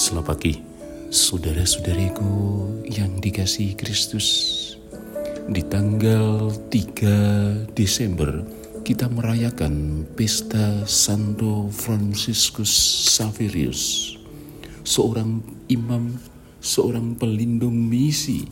Selamat pagi, saudara-saudariku yang dikasihi Kristus. Di tanggal 3 Desember kita merayakan pesta Santo Fransiskus Xaverius, seorang imam, seorang pelindung misi.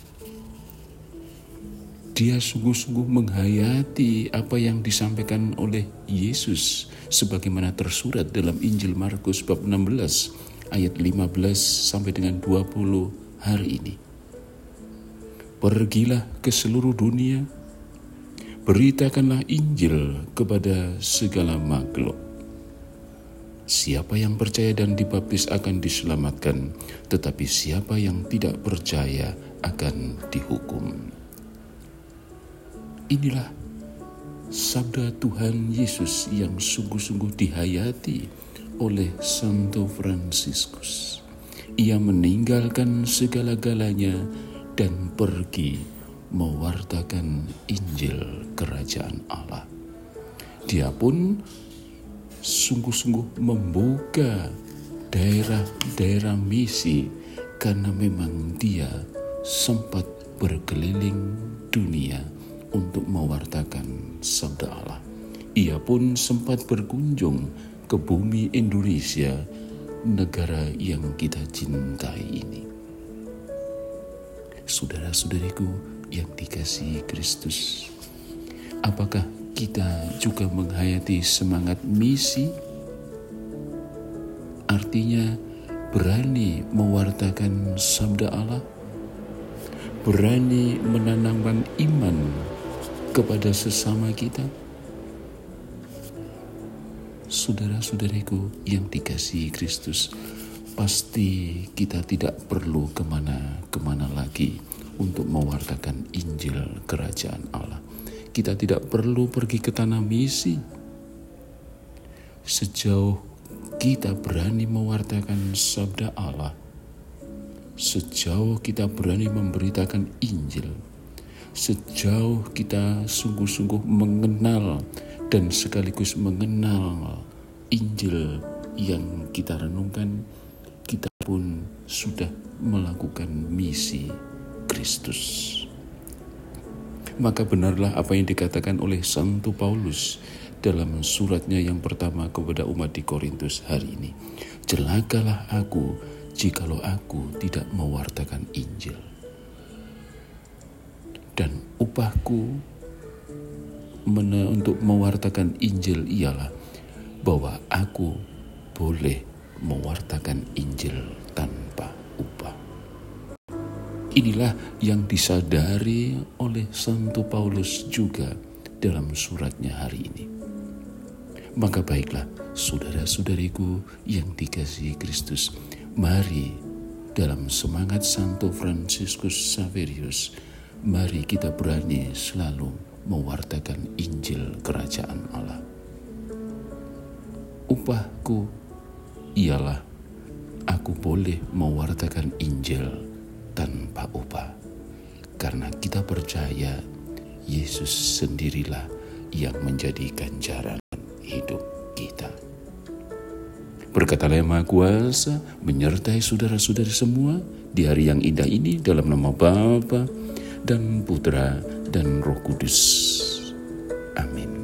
Dia sungguh-sungguh menghayati apa yang disampaikan oleh Yesus sebagaimana tersurat dalam Injil Markus bab 16 ayat 15 sampai dengan 20 hari ini. Pergilah ke seluruh dunia, beritakanlah Injil kepada segala makhluk. Siapa yang percaya dan dibaptis akan diselamatkan, tetapi siapa yang tidak percaya akan dihukum. Inilah sabda Tuhan Yesus yang sungguh-sungguh dihayati oleh Santo Fransiskus. Ia meninggalkan segala-galanya dan pergi mewartakan Injil Kerajaan Allah. Dia pun sungguh-sungguh membuka daerah-daerah misi karena memang dia sempat berkeliling dunia untuk mewartakan sabda Allah. Ia pun sempat berkunjung ke bumi Indonesia, negara yang kita cintai ini. Saudara-saudariku yang dikasihi Kristus, apakah kita juga menghayati semangat misi? Artinya berani mewartakan sabda Allah, berani menanamkan iman kepada sesama kita. Saudara-saudariku yang dikasihi Kristus, pasti kita tidak perlu kemana-kemana lagi untuk mewartakan Injil Kerajaan Allah. Kita tidak perlu pergi ke tanah misi. Sejauh kita berani mewartakan sabda Allah, sejauh kita berani memberitakan Injil, sejauh kita sungguh-sungguh mengenal dan sekaligus mengenal Injil yang kita renungkan, kita pun sudah melakukan misi Kristus. Maka benarlah apa yang dikatakan oleh Santo Paulus dalam suratnya yang pertama kepada umat di Korintus hari ini. Celakalah aku jikalau aku tidak mewartakan Injil. Dan upahku untuk mewartakan Injil ialah bahwa aku boleh mewartakan Injil tanpa upah. Inilah yang disadari oleh Santo Paulus juga dalam suratnya hari ini. Maka baiklah, saudara-saudariku yang dikasihi Kristus, mari dalam semangat Santo Fransiskus Xaverius, mari kita berani selalu mewartakan Injil Kerajaan Allah. Upahku ialah aku boleh mewartakan Injil tanpa upah, karena kita percaya Yesus sendirilah yang menjadi ganjaran hidup kita. Berkata Yang Maha Kuasa menyertai saudara-saudari semua di hari yang indah ini, dalam nama Bapa dan Putra dan Roh Kudus. Amin.